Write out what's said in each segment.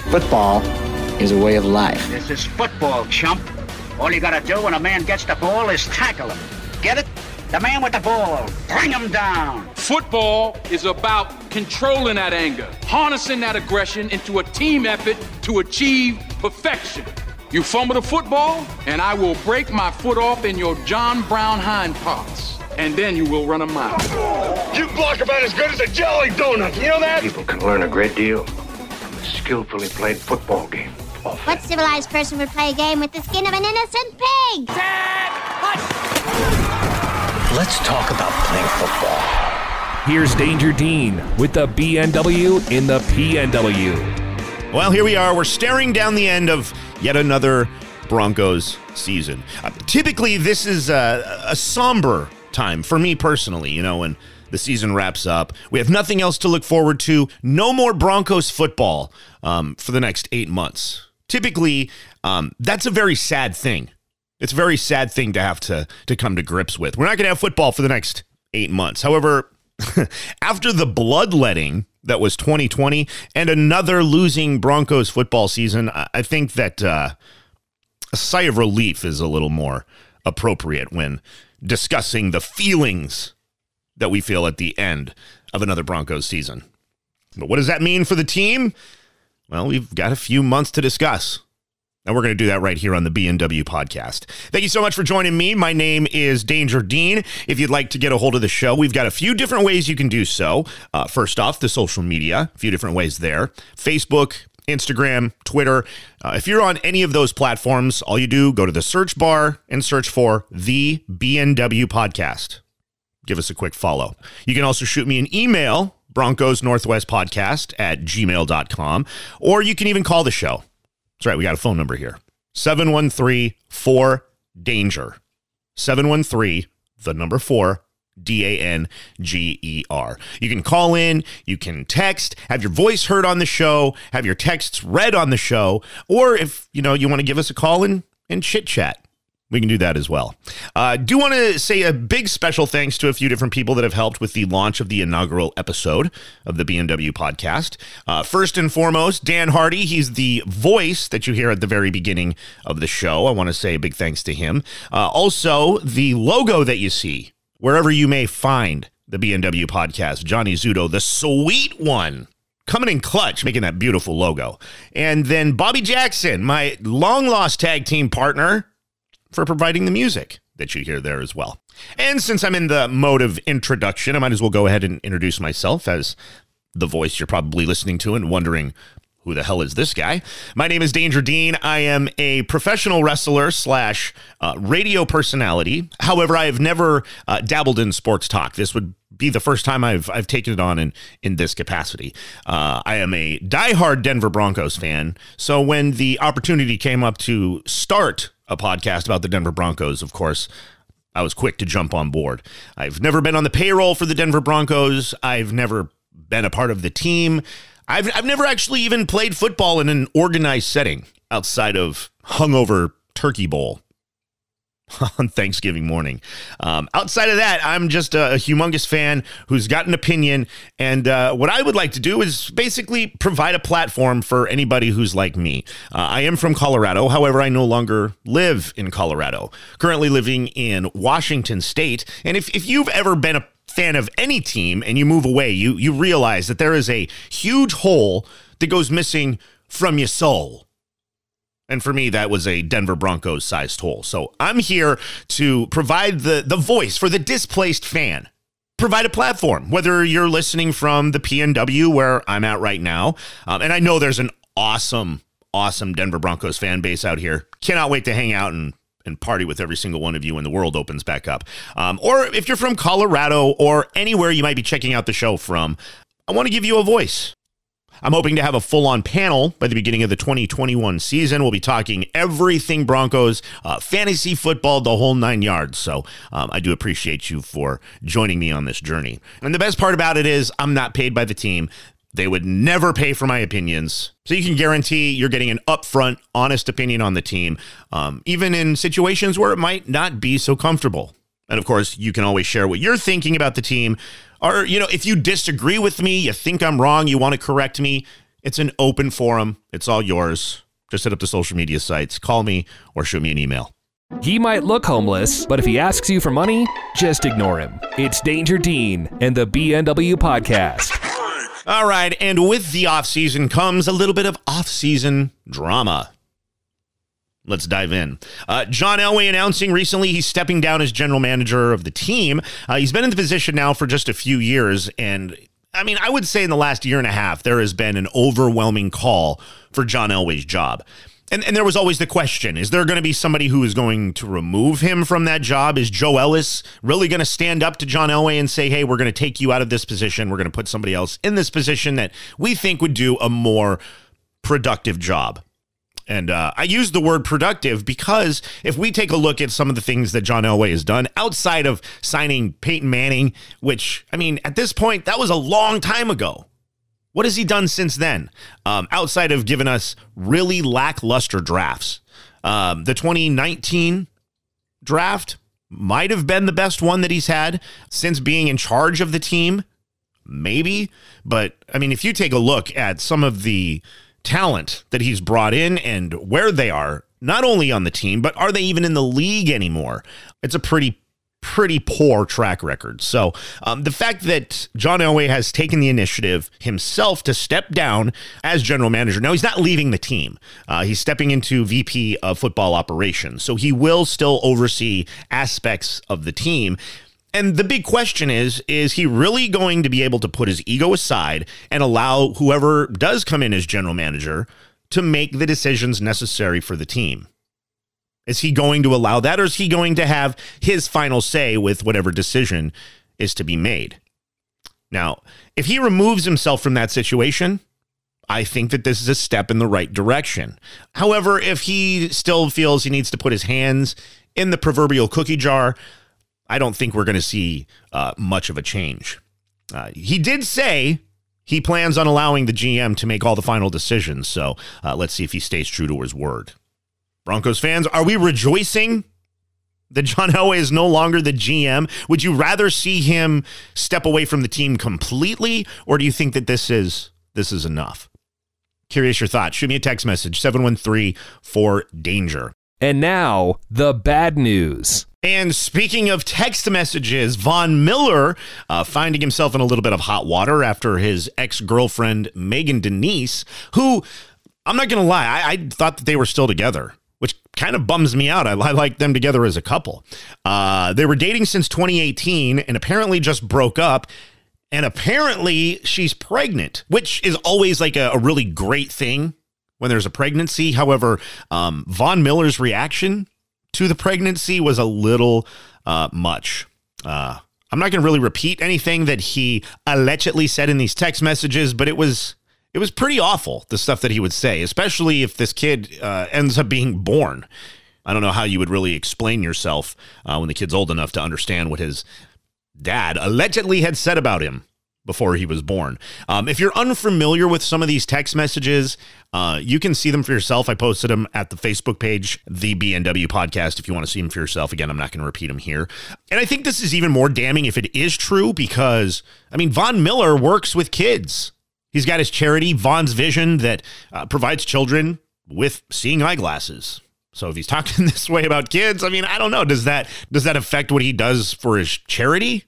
Football is a way of life. This is football, chump. All you gotta do when a man gets the ball is tackle him. Get it? The man with the ball. Bring him down. Football is about controlling that anger, harnessing that aggression into a team effort to achieve perfection. You fumble the football, and I will break my foot off in your John Brown hind parts. And then you will run a mile. You block about as good as a jelly donut. You know that? People can learn a great deal from a skillfully played football game. What civilized person would play a game with the skin of an innocent pig? Dad! Let's talk about playing football. Here's Danger Dean with the BNW in the PNW. Well, here we are. We're staring down the end of yet another Broncos season. Typically, this is a somber time for me personally, you know, when the season wraps up. We have nothing else to look forward to. No more Broncos football for the next 8 months. Typically, that's a very sad thing. It's a very sad thing to have to come to grips with. We're not going to have football for the next 8 months. However, after the bloodletting that was 2020 and another losing Broncos football season, I think that a sigh of relief is a little more appropriate when discussing the feelings that we feel at the end of another Broncos season. But what does that mean for the team? Well, we've got a few months to discuss. And we're going to do that right here on the BNW podcast. Thank you so much for joining me. My name is Danger Dean. If you'd like to get a hold of the show, we've got a few different ways you can do so. First off, the social media, a few different ways there. Facebook, Instagram, Twitter. If you're on any of those platforms, all you do, go to the search bar and search for the BNW podcast. Give us a quick follow. You can also shoot me an email, broncosnorthwestpodcast@gmail.com, or you can even call the show. That's right, we got a phone number here. 713-4-DANGER. 713, the number 4, DANGER. You can call in, you can text, have your voice heard on the show, have your texts read on the show, or if you want to give us a call and chit-chat, we can do that as well. Do want to say a big special thanks to a few different people that have helped with the launch of the inaugural episode of the BNW podcast. First and foremost, Dan Hardy. He's the voice that you hear at the very beginning of the show. I want to say a big thanks to him. Also, the logo that you see wherever you may find the BNW podcast, Johnny Zudo, the sweet one, coming in clutch, making that beautiful logo. And then Bobby Jackson, my long-lost tag team partner, for providing the music that you hear there as well. And since I'm in the mode of introduction, I might as well go ahead and introduce myself as the voice you're probably listening to and wondering, who the hell is this guy? My name is Danger Dean. I am a professional wrestler / radio personality. However, I have never dabbled in sports talk. This would be the first time I've taken it on in this capacity. I am a diehard Denver Broncos fan. So when the opportunity came up to start a podcast about the Denver Broncos, of course, I was quick to jump on board. I've never been on the payroll for the Denver Broncos. I've never been a part of the team. I've never actually even played football in an organized setting outside of hungover turkey bowl on Thanksgiving morning. Outside of that, I'm just a humongous fan who's got an opinion. And what I would like to do is basically provide a platform for anybody who's like me. I am from Colorado. However, I no longer live in Colorado. Currently living in Washington State. And if you've ever been a fan of any team and you move away, you realize that there is a huge hole that goes missing from your soul. And for me, that was a Denver Broncos-sized hole. So I'm here to provide the voice for the displaced fan. Provide a platform, whether you're listening from the PNW, where I'm at right now. And I know there's an awesome Denver Broncos fan base out here. Cannot wait to hang out and party with every single one of you when the world opens back up. Or if you're from Colorado or anywhere you might be checking out the show from, I want to give you a voice. I'm hoping to have a full-on panel by the beginning of the 2021 season. We'll be talking everything Broncos, fantasy football, the whole 9 yards. So I do appreciate you for joining me on this journey. And the best part about it is I'm not paid by the team. They would never pay for my opinions. So you can guarantee you're getting an upfront, honest opinion on the team, even in situations where it might not be so comfortable. And of course, you can always share what you're thinking about the team. Or, if you disagree with me, you think I'm wrong, you want to correct me, It's an open forum. It's all yours. Just hit up the social media sites. Call me or shoot me an email. He might look homeless, but if he asks you for money, just ignore him. It's Danger Dean and the BNW Podcast. All right, and with the off-season comes a little bit of off-season drama. Let's dive in. John Elway announcing recently he's stepping down as general manager of the team. He's been in the position now for just a few years, and I mean, I would say in the last year and a half, there has been an overwhelming call for John Elway's job. And there was always the question, is there going to be somebody who is going to remove him from that job? Is Joe Ellis really going to stand up to John Elway and say, hey, we're going to take you out of this position. We're going to put somebody else in this position that we think would do a more productive job? And I use the word productive because if we take a look at some of the things that John Elway has done outside of signing Peyton Manning, which, I mean, at this point, that was a long time ago. What has he done since then? Outside of giving us really lackluster drafts. The 2019 draft might have been the best one that he's had since being in charge of the team. Maybe. But, I mean, if you take a look at some of the talent that he's brought in and where they are, not only on the team, but are they even in the league anymore? It's a pretty poor track record. So the fact that John Elway has taken the initiative himself to step down as general manager. Now, he's not leaving the team. He's stepping into VP of football operations. So he will still oversee aspects of the team. And the big question is he really going to be able to put his ego aside and allow whoever does come in as general manager to make the decisions necessary for the team? Is he going to allow that, or is he going to have his final say with whatever decision is to be made? Now, if he removes himself from that situation, I think that this is a step in the right direction. However, if he still feels he needs to put his hands in the proverbial cookie jar, I don't think we're going to see much of a change. He did say he plans on allowing the GM to make all the final decisions, so let's see if he stays true to his word. Broncos fans, are we rejoicing that John Elway is no longer the GM? Would you rather see him step away from the team completely, or do you think that this is enough? Curious your thoughts. Shoot me a text message, 713-4DANGER. And now, the bad news. And speaking of text messages, Von Miller finding himself in a little bit of hot water after his ex-girlfriend, Megan Denise, who, I'm not going to lie, I thought that they were still together, which kind of bums me out. I like them together as a couple. They were dating since 2018 and apparently just broke up. And apparently she's pregnant, which is always like a really great thing when there's a pregnancy. However, Von Miller's reaction to the pregnancy was a little much. I'm not going to really repeat anything that he allegedly said in these text messages, but it was pretty awful, the stuff that he would say, especially if this kid ends up being born. I don't know how you would really explain yourself when the kid's old enough to understand what his dad allegedly had said about him before he was born. If you're unfamiliar with some of these text messages, you can see them for yourself. I posted them at the Facebook page, the BNW Podcast, if you want to see them for yourself. Again, I'm not going to repeat them here. And I think this is even more damning if it is true because, I mean, Von Miller works with kids. He's got his charity, Von's Vision, that provides children with seeing eyeglasses. So if he's talking this way about kids, I mean, I don't know. Does that affect what he does for his charity?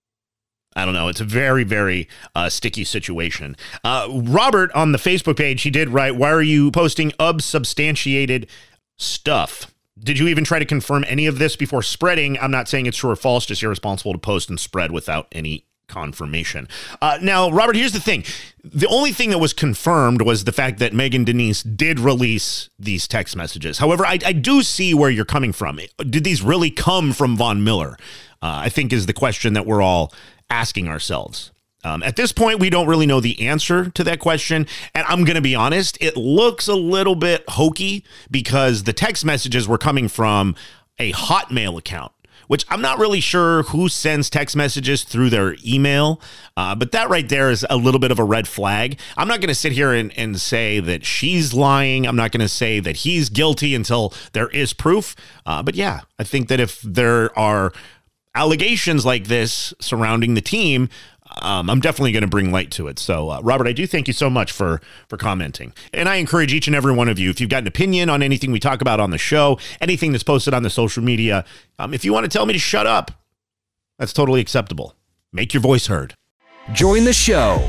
I don't know. It's a very, very sticky situation. Robert on the Facebook page, he did write, why are you posting unsubstantiated stuff? Did you even try to confirm any of this before spreading? I'm not saying it's true or false, just irresponsible to post and spread without any confirmation. Now, Robert, here's the thing. The only thing that was confirmed was the fact that Megan Denise did release these text messages. However, I do see where you're coming from. Did these really come from Von Miller? I think is the question that we're all asking ourselves. At this point, we don't really know the answer to that question. And I'm going to be honest, it looks a little bit hokey because the text messages were coming from a Hotmail account, which I'm not really sure who sends text messages through their email. But that right there is a little bit of a red flag. I'm not going to sit here and say that she's lying. I'm not going to say that he's guilty until there is proof. But yeah, I think that if there are allegations like this surrounding the team, I'm definitely going to bring light to it. So, Robert, I do thank you so much for commenting. And I encourage each and every one of you, if you've got an opinion on anything we talk about on the show, anything that's posted on the social media, if you want to tell me to shut up, that's totally acceptable. Make your voice heard. Join the show,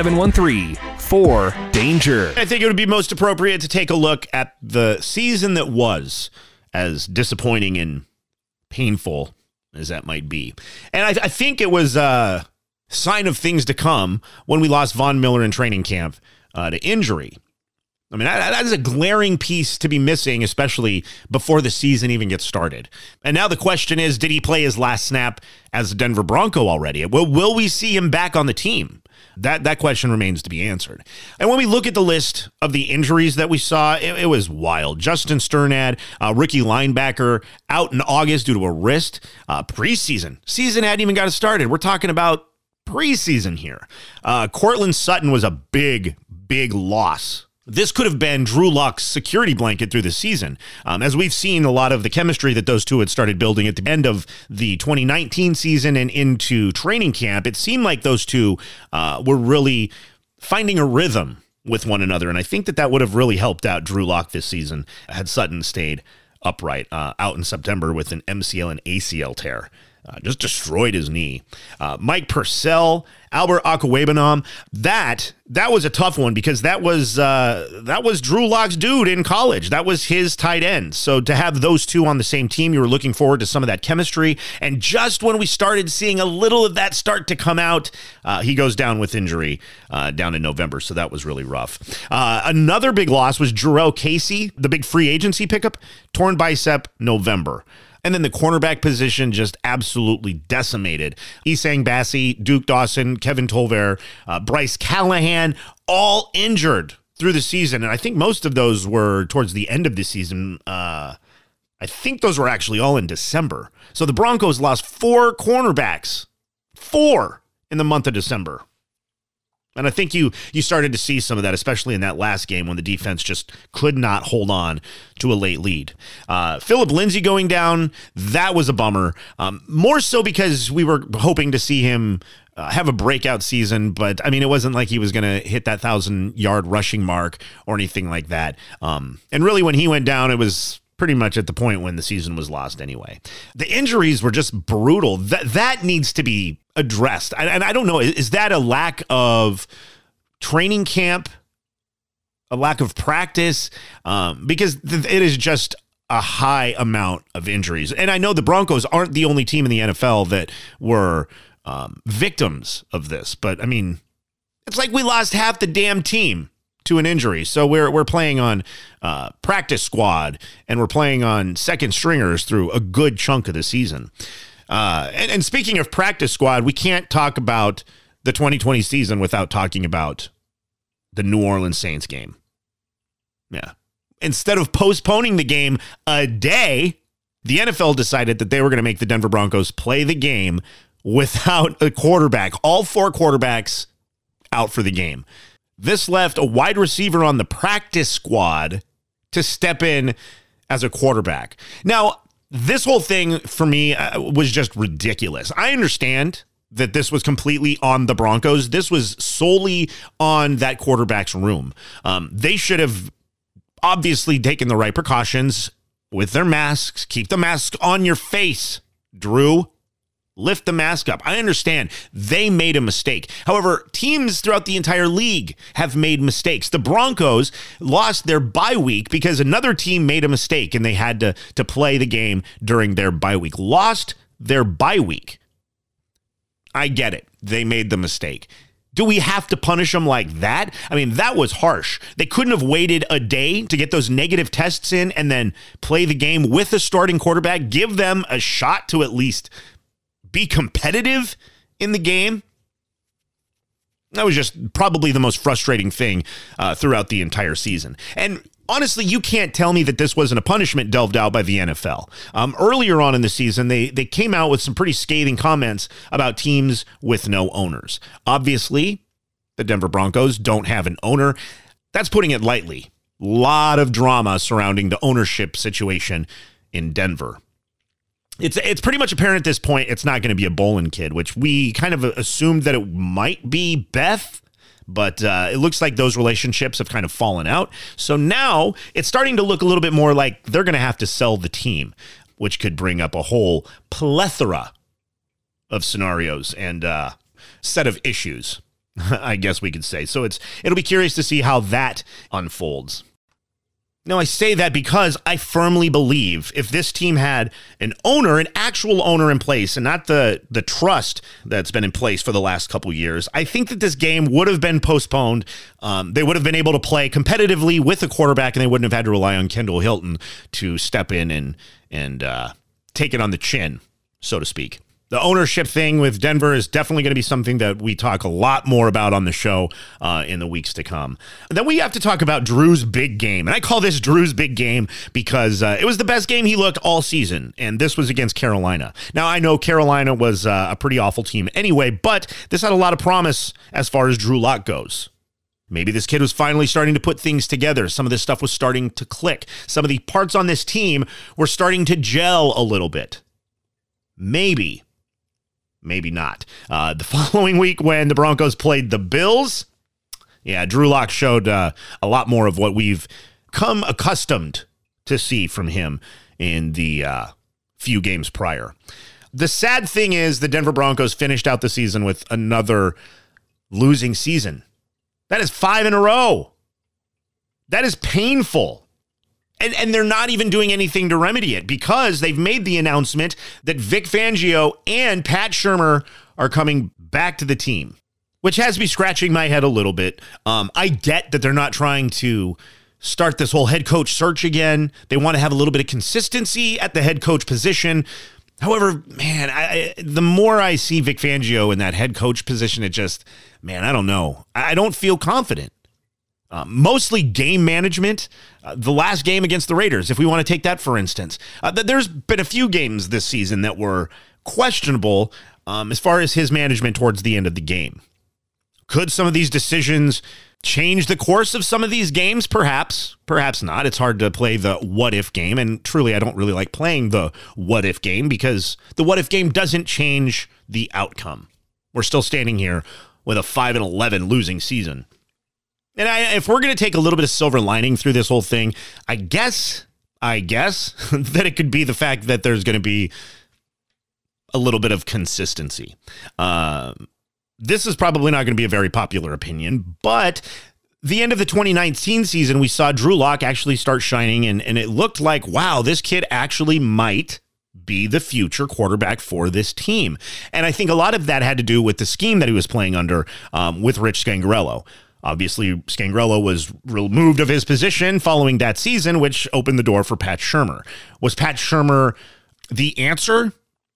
713-4-DANGER. I think it would be most appropriate to take a look at the season that was, as disappointing and painful as that might be. And I think it was a sign of things to come when we lost Von Miller in training camp to injury. I mean, that is a glaring piece to be missing, especially before the season even gets started. And now the question is, did he play his last snap as a Denver Bronco already? Will we see him back on the team? That question remains to be answered. And when we look at the list of the injuries that we saw, it was wild. Justin Sternad, rookie linebacker, out in August due to a wrist. Preseason. Season hadn't even got started. We're talking about preseason here. Cortland Sutton was a big loss. This could have been Drew Lock's security blanket through the season. As we've seen a lot of the chemistry that those two had started building at the end of the 2019 season and into training camp, it seemed like those two were really finding a rhythm with one another. And I think that would have really helped out Drew Lock this season had Sutton stayed upright out in September with an MCL and ACL tear. Just destroyed his knee. Mike Purcell, Albert Akwebanam, that was a tough one because that was Drew Lock's dude in college. That was his tight end. So to have those two on the same team, you were looking forward to some of that chemistry. And just when we started seeing a little of that start to come out, he goes down with injury down in November. So that was really rough. Another big loss was Jarrell Casey, the big free agency pickup, torn bicep November. And then the cornerback position just absolutely decimated. Isang Bassi, Duke Dawson, Kevin Tolver, Bryce Callahan, all injured through the season. And I think most of those were towards the end of the season. I think those were actually all in December. So the Broncos lost 4 cornerbacks. 4 in the month of December. And I think you started to see some of that, especially in that last game when the defense just could not hold on to a late lead. Philip Lindsay going down, that was a bummer. More so because we were hoping to see him have a breakout season, but I mean, it wasn't like he was going to hit that 1,000-yard rushing mark or anything like that. And really, when he went down, it was pretty much at the point when the season was lost anyway. The injuries were just brutal. That needs to be addressed. And I don't know, is that a lack of training camp, a lack of practice? Because it is just a high amount of injuries. And I know the Broncos aren't the only team in the NFL that were victims of this, but I mean, it's like we lost half the damn team to an injury. So we're playing on practice squad and we're playing on second stringers through a good chunk of the season. And speaking of practice squad, we can't talk about the 2020 season without talking about the New Orleans Saints game. Yeah. Instead of postponing the game a day, the NFL decided that they were going to make the Denver Broncos play the game without a quarterback. All 4 quarterbacks out for the game. This left a wide receiver on the practice squad to step in as a quarterback. Now, this whole thing for me was just ridiculous. I understand that this was completely on the Broncos. This was solely on that quarterback's room. They should have obviously taken the right precautions with their masks. Keep the mask on your face, Drew. Lift the mask up. I understand they made a mistake. However, teams throughout the entire league have made mistakes. The Broncos lost their bye week because another team made a mistake and they had to play the game during their bye week. Lost their bye week. I get it. They made the mistake. Do we have to punish them like that? I mean, that was harsh. They couldn't have waited a day to get those negative tests in and then play the game with a starting quarterback. Give them a shot to at least be competitive in the game. That was just probably the most frustrating thing throughout the entire season. And honestly, you can't tell me that this wasn't a punishment delved out by the NFL. Earlier on in the season, they came out with some pretty scathing comments about teams with no owners. Obviously, the Denver Broncos don't have an owner. That's putting it lightly. A lot of drama surrounding the ownership situation in Denver. it's pretty much apparent at this point it's not going to be a Bolin kid, which we kind of assumed that it might be Beth. But it looks like those relationships have kind of fallen out. So now it's starting to look a little bit more like they're going to have to sell the team, which could bring up a whole plethora of scenarios and set of issues, I guess we could say. So it'll be curious to see how that unfolds. Now, I say that because I firmly believe if this team had an owner, an actual owner in place, and not the trust that's been in place for the last couple years, I think that this game would have been postponed. They would have been able to play competitively with a quarterback, and they wouldn't have had to rely on Kendall Hilton to step in and take it on the chin, so to speak. The ownership thing with Denver is definitely going to be something that we talk a lot more about on the show in the weeks to come. Then we have to talk about Drew's big game. And I call this Drew's big game because it was the best game he looked all season. And this was against Carolina. Now, I know Carolina was a pretty awful team anyway, but this had a lot of promise as far as Drew Lock goes. Maybe this kid was finally starting to put things together. Some of this stuff was starting to click. Some of the parts on this team were starting to gel a little bit. Maybe not. The following week when the Broncos played the Bills, Drew Lock showed a lot more of what we've come accustomed to see from him in the few games prior. The sad thing is the Denver Broncos finished out the season with another losing season. That is 5 in a row. That is painful. And they're not even doing anything to remedy it because they've made the announcement that Vic Fangio and Pat Shurmur are coming back to the team, which has me scratching my head a little bit. I get that they're not trying to start this whole head coach search again. They want to have a little bit of consistency at the head coach position. However, man, the more I see Vic Fangio in that head coach position, I don't know. I don't feel confident. Mostly game management. The last game against the Raiders, if we want to take that for instance. There's been a few games this season that were questionable as far as his management towards the end of the game. Could some of these decisions change the course of some of these games? Perhaps. Perhaps not. It's hard to play the what-if game, and truly I don't really like playing the what-if game because the what-if game doesn't change the outcome. We're still standing here with a 5-11 losing season. And if we're going to take a little bit of silver lining through this whole thing, I guess that it could be the fact that there's going to be a little bit of consistency. This is probably not going to be a very popular opinion, but the end of the 2019 season, we saw Drew Lock actually start shining, and it looked like, wow, this kid actually might be the future quarterback for this team. And I think a lot of that had to do with the scheme that he was playing under with Rich Scangarello. Obviously, Scangarello was removed of his position following that season, which opened the door for Pat Shurmur. Was Pat Shurmur the answer?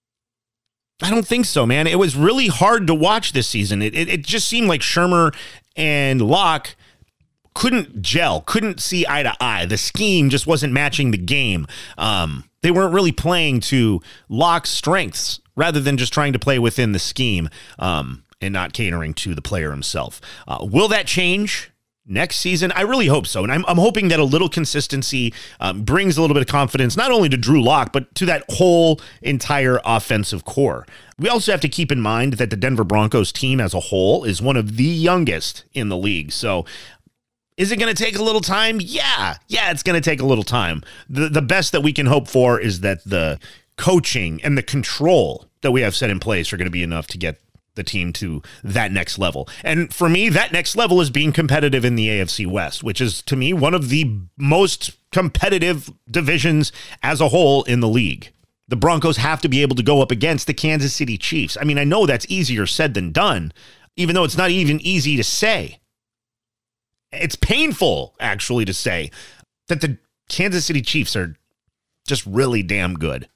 I don't think so, man. It was really hard to watch this season. It just seemed like Shurmur and Locke couldn't gel, couldn't see eye to eye. The scheme just wasn't matching the game. They weren't really playing to Locke's strengths rather than just trying to play within the scheme. And not catering to the player himself. Will that change next season? I really hope so. And I'm hoping that a little consistency brings a little bit of confidence, not only to Drew Lock, but to that whole entire offensive core. We also have to keep in mind that the Denver Broncos team as a whole is one of the youngest in the league. So is it going to take a little time? Yeah, it's going to take a little time. The best that we can hope for is that the coaching and the control that we have set in place are going to be enough to get the team to that next level. And for me, that next level is being competitive in the AFC West, which is, to me, one of the most competitive divisions as a whole in the league. The Broncos have to be able to go up against the Kansas City Chiefs. I mean, I know that's easier said than done, even though it's not even easy to say. It's painful, actually, to say that the Kansas City Chiefs are just really damn good.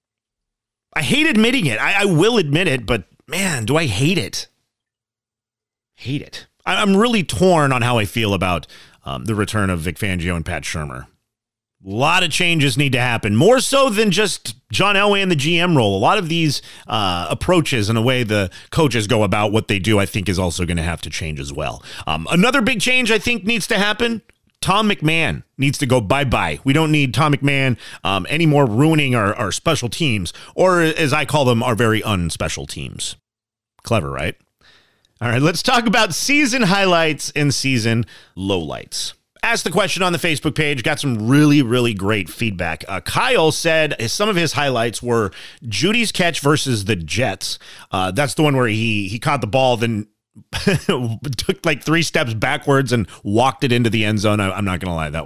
I hate admitting it. I will admit it, but man, do I hate it. Hate it. I'm really torn on how I feel about the return of Vic Fangio and Pat Shurmur. A lot of changes need to happen, more so than just John Elway and the GM role. A lot of these approaches and the way the coaches go about what they do, I think, is also going to have to change as well. Another big change I think needs to happen. Tom McMahon needs to go bye-bye. We don't need Tom McMahon anymore ruining our special teams, or as I call them, our very unspecial teams. Clever, right? All right, let's talk about season highlights and season lowlights. Asked the question on the Facebook page, got some really, really great feedback. Kyle said some of his highlights were Judy's catch versus the Jets. That's the one where he caught the ball, then took like 3 steps backwards and walked it into the end zone. I'm not going to lie, that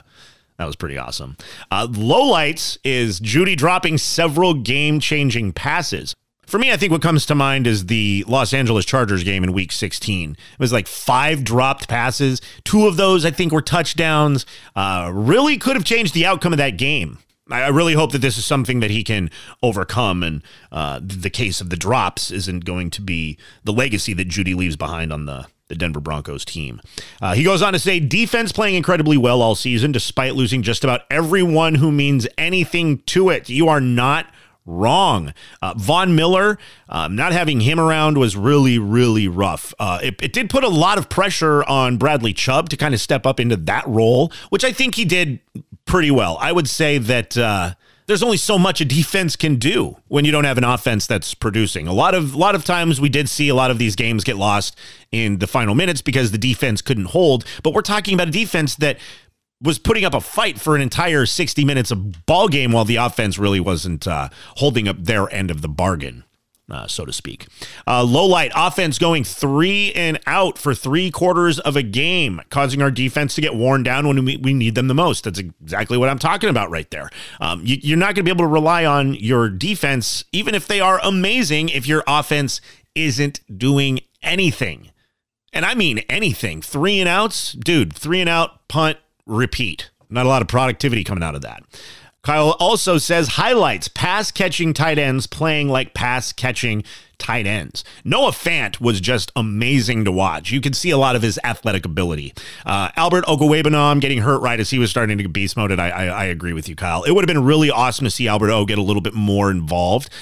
was pretty awesome. Lowlights is Judy dropping several game-changing passes. For me, I think what comes to mind is the Los Angeles Chargers game in Week 16. It was like 5 dropped passes. 2 of those, I think, were touchdowns. Really could have changed the outcome of that game. I really hope that this is something that he can overcome, and the case of the drops isn't going to be the legacy that Judy leaves behind on the Denver Broncos team. He goes on to say, defense playing incredibly well all season, despite losing just about everyone who means anything to it. You are not wrong. Von Miller, not having him around was really, really rough. It did put a lot of pressure on Bradley Chubb to kind of step up into that role, which I think he did pretty well. I would say that there's only so much a defense can do when you don't have an offense that's producing. A lot of times we did see a lot of these games get lost in the final minutes because the defense couldn't hold, but we're talking about a defense that was putting up a fight for an entire 60 minutes of ball game while the offense really wasn't holding up their end of the bargain, so to speak. Low light offense going 3 and out for 3/4 of a game, causing our defense to get worn down when we need them the most. That's exactly what I'm talking about right there. You're not going to be able to rely on your defense, even if they are amazing, if your offense isn't doing anything. And I mean anything. 3 and outs, dude, 3 and out, punt, repeat. Not a lot of productivity coming out of that. Kyle also says highlights, pass catching tight ends playing like pass catching tight ends. Noah Fant was just amazing to watch. You can see a lot of his athletic ability. Albert Okwuegbunam getting hurt right as he was starting to get beast moded. I agree with you, Kyle. It would have been really awesome to see Albert O get a little bit more involved.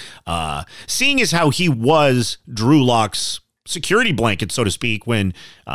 Seeing as how he was Drew Lock's security blanket, so to speak, when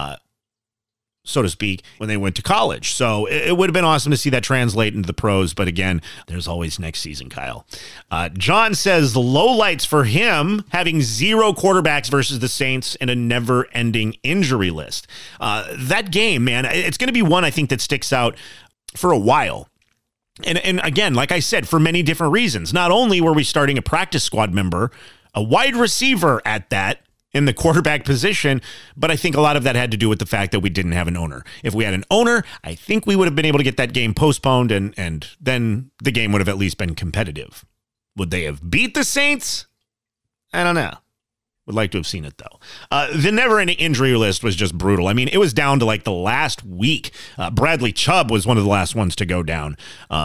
they went to college. So it would have been awesome to see that translate into the pros. But again, there's always next season, Kyle. John says the lowlights for him, having 0 quarterbacks versus the Saints and a never-ending injury list. That game, man, it's going to be one I think that sticks out for a while. And again, like I said, for many different reasons. Not only were we starting a practice squad member, a wide receiver at that, in the quarterback position, but I think a lot of that had to do with the fact that we didn't have an owner. If we had an owner, I think we would have been able to get that game postponed, and then the game would have at least been competitive. Would they have beat the Saints? I don't know. Would like to have seen it, though. The never-ending injury list was just brutal. I mean, it was down to like the last week. Bradley Chubb was one of the last ones to go down.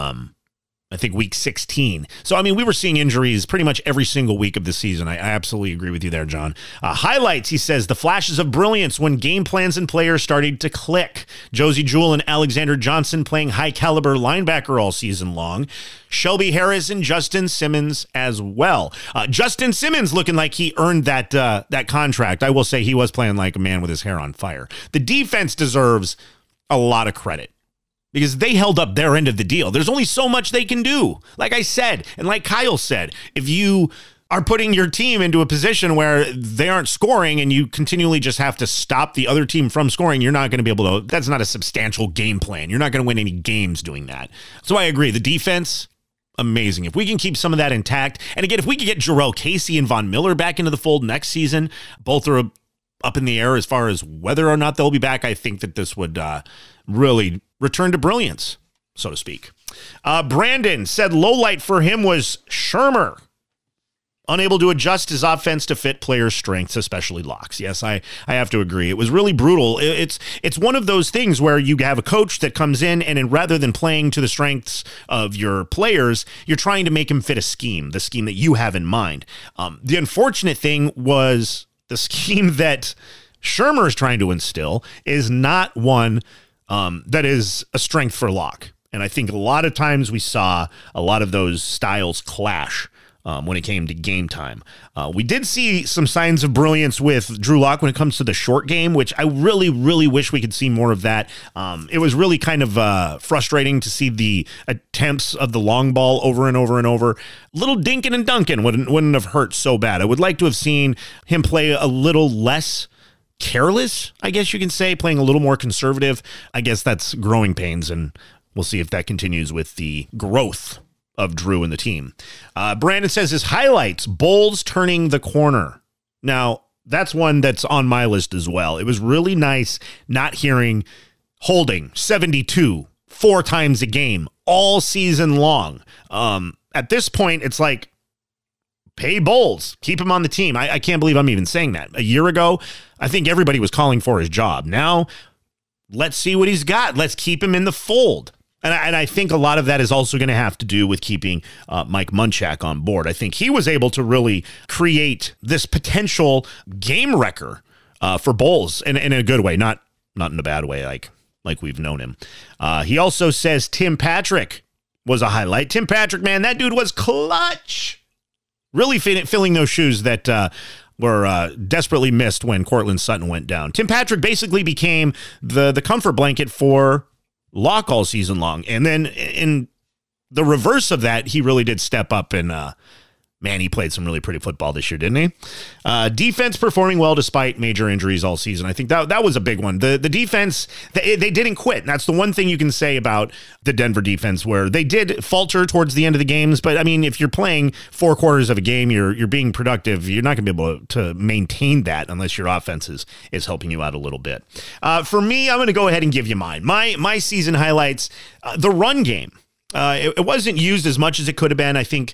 I think week 16. So, I mean, we were seeing injuries pretty much every single week of the season. I absolutely agree with you there, John. Highlights, he says, the flashes of brilliance when game plans and players started to click. Josie Jewell and Alexander Johnson playing high-caliber linebacker all season long. Shelby Harris and Justin Simmons as well. Justin Simmons looking like he earned that contract. I will say he was playing like a man with his hair on fire. The defense deserves a lot of credit, because they held up their end of the deal. There's only so much they can do. Like I said, and like Kyle said, if you are putting your team into a position where they aren't scoring and you continually just have to stop the other team from scoring, you're not going to be able to, that's not a substantial game plan. You're not going to win any games doing that. So I agree. The defense, amazing. If we can keep some of that intact, and again, if we could get Jarrell Casey and Von Miller back into the fold next season, both are up in the air as far as whether or not they'll be back. I think that this would really return to brilliance, so to speak. Brandon said low light for him was Shurmur, unable to adjust his offense to fit players' strengths, especially Locks. Yes, I have to agree. It was really brutal. It's one of those things where you have a coach that comes in and rather than playing to the strengths of your players, you're trying to make him fit a scheme, the scheme that you have in mind. The unfortunate thing was the scheme that Shurmur is trying to instill is not one that is a strength for Locke. And I think a lot of times we saw a lot of those styles clash when it came to game time. We did see some signs of brilliance with Drew Lock when it comes to the short game, which I really, really wish we could see more of that. It was really kind of frustrating to see the attempts of the long ball over and over and over. Little dinking and dunking wouldn't have hurt so bad. I would like to have seen him play a little less careless, I guess you can say, playing a little more conservative. I guess that's growing pains, and we'll see if that continues with the growth of Drew and the team. Brandon says his highlights, Bowles turning the corner. Now, that's one that's on my list as well. It was really nice not hearing holding 72 4 times a game all season long. At this point, it's like, pay Bowles, keep him on the team. I can't believe I'm even saying that. A year ago, I think everybody was calling for his job. Now, let's see what he's got. Let's keep him in the fold. And I think a lot of that is also going to have to do with keeping Mike Munchak on board. I think he was able to really create this potential game wrecker for Bowles in a good way, not in a bad way like we've known him. He also says Tim Patrick was a highlight. Tim Patrick, man, that dude was clutch. Really filling those shoes that were desperately missed when Courtland Sutton went down. Tim Patrick basically became the comfort blanket for Lock all season long. And then in the reverse of that, he really did step up and, man, he played some really pretty football this year, didn't he? Defense performing well despite major injuries all season. I think that was a big one. The defense, they didn't quit. And that's the one thing you can say about the Denver defense, where they did falter towards the end of the games. But I mean, if you're playing 4 quarters of a game, you're being productive. You're not going to be able to maintain that unless your offense is helping you out a little bit. For me, I'm going to go ahead and give you mine. My season highlights, the run game. It wasn't used as much as it could have been. I think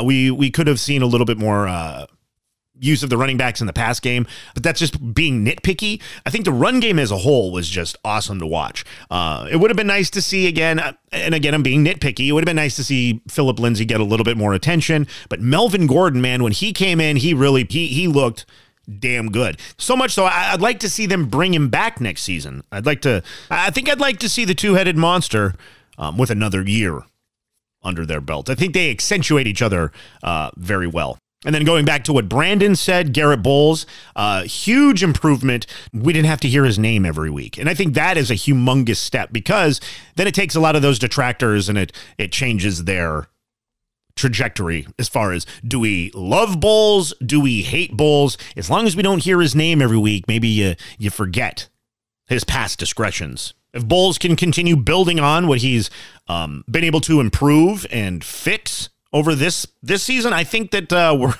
we could have seen a little bit more use of the running backs in the pass game, but that's just being nitpicky. I think the run game as a whole was just awesome to watch. It would have been nice to see again, and again, I'm being nitpicky. It would have been nice to see Phillip Lindsay get a little bit more attention, but Melvin Gordon, man, when he came in, he looked damn good. So much so, I'd like to see them bring him back next season. I think I'd like to see the two-headed monster with another year under their belt. I think they accentuate each other very well. And then going back to what Brandon said, Garrett Bowles, huge improvement. We didn't have to hear his name every week. And I think that is a humongous step, because then it takes a lot of those detractors and it changes their trajectory as far as, do we love Bowles? Do we hate Bowles? As long as we don't hear his name every week, maybe you forget his past discretions. If Bowles can continue building on what he's been able to improve and fix over this season, I think that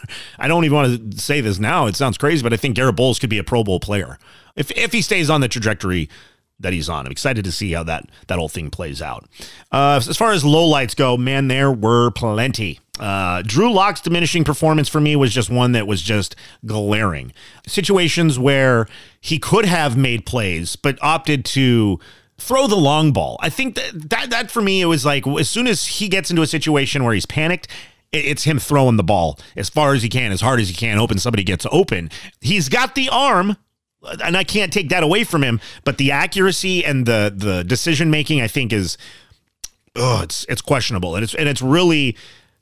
I don't even want to say this now. It sounds crazy, but I think Garrett Bowles could be a Pro Bowl player if he stays on the trajectory that he's on. I'm excited to see how that whole thing plays out. As far as lowlights go, man, there were plenty. Drew Lock's diminishing performance for me was just one that was just glaring. Situations where he could have made plays, but opted to throw the long ball. I think that for me, it was like, as soon as he gets into a situation where he's panicked, it's him throwing the ball as far as he can, as hard as he can, hoping somebody gets open. He's got the arm, and I can't take that away from him, but the accuracy and the decision-making, I think, is, it's questionable. And it's really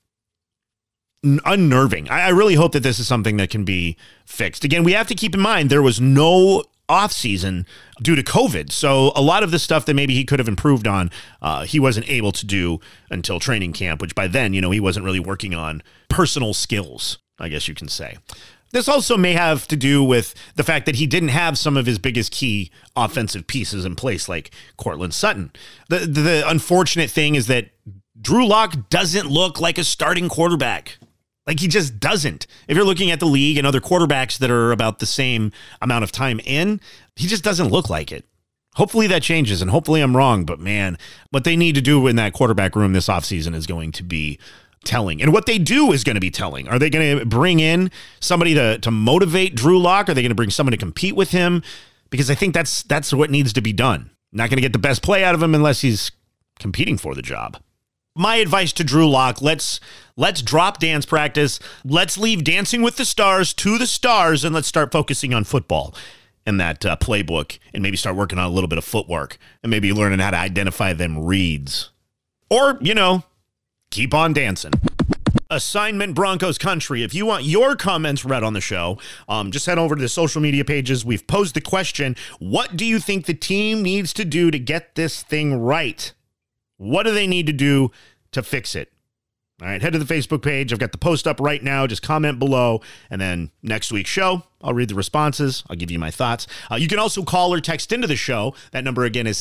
unnerving. I really hope that this is something that can be fixed. Again, we have to keep in mind, there was no off season due to COVID. So a lot of the stuff that maybe he could have improved on, he wasn't able to do until training camp, which by then, he wasn't really working on personal skills, I guess you can say. This also may have to do with the fact that he didn't have some of his biggest key offensive pieces in place, like Courtland Sutton. The unfortunate thing is that Drew Lock doesn't look like a starting quarterback. Like, he just doesn't. If you're looking at the league and other quarterbacks that are about the same amount of time in, he just doesn't look like it. Hopefully that changes, and hopefully I'm wrong, but man, what they need to do in that quarterback room this offseason is going to be telling. And what they do is going to be telling. Are they going to bring in somebody to motivate Drew Lock? Are they going to bring someone to compete with him? Because I think that's what needs to be done. Not going to get the best play out of him unless he's competing for the job. My advice to Drew Lock, let's drop dance practice. Let's leave Dancing with the Stars to the stars, and let's start focusing on football and that playbook, and maybe start working on a little bit of footwork, and maybe learning how to identify them reads. Or, keep on dancing. Assignment Broncos Country. If you want your comments read on the show, just head over to the social media pages. We've posed the question, what do you think the team needs to do to get this thing right? What do they need to do to fix it? All right, head to the Facebook page. I've got the post up right now. Just comment below. And then next week's show, I'll read the responses. I'll give you my thoughts. You can also call or text into the show. That number again is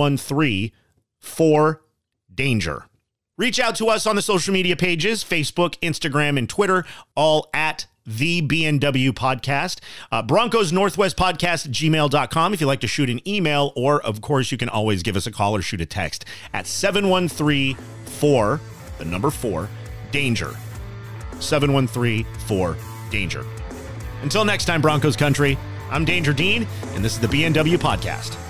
713-4DANGER. Reach out to us on the social media pages, Facebook, Instagram, and Twitter, all at the BNW Podcast. Broncos Northwest Podcast at gmail.com if you'd like to shoot an email, or of course you can always give us a call or shoot a text at 713-4, the number 4, DANGER. 713-4-DANGER. Until next time, Broncos Country, I'm Danger Dean, and this is the BNW Podcast.